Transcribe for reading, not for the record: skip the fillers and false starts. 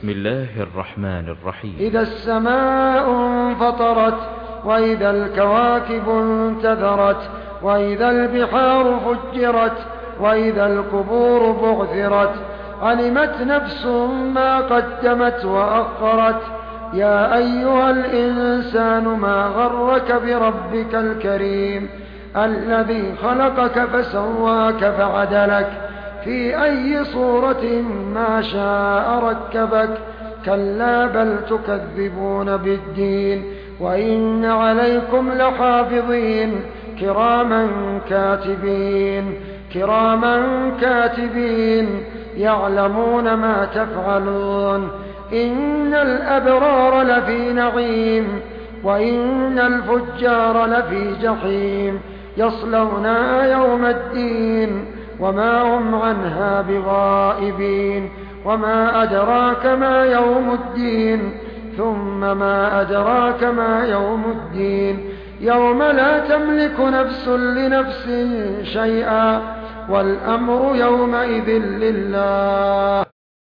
بسم الله الرحمن الرحيم. إذا السماء انفطرت وإذا الكواكب انتثرت وإذا البحار فجرت وإذا القبور بعثرت علمت نفس ما قدمت وأخرت. يا أيها الإنسان ما غرك بربك الكريم الذي خلقك فسواك فعدلك في أي صورة ما شاء ركبك. كلا بل تكذبون بالدين وإن عليكم لحافظين كراما كاتبين يعلمون ما تفعلون. إن الأبرار لفي نعيم وإن الفجار لفي جحيم يصلونها يوم الدين وما هم عنها بغائبين. وما أدراك ما يوم الدين ثم ما أدراك ما يوم الدين يوم لا تملك نفس لنفس شيئا والأمر يومئذ لله.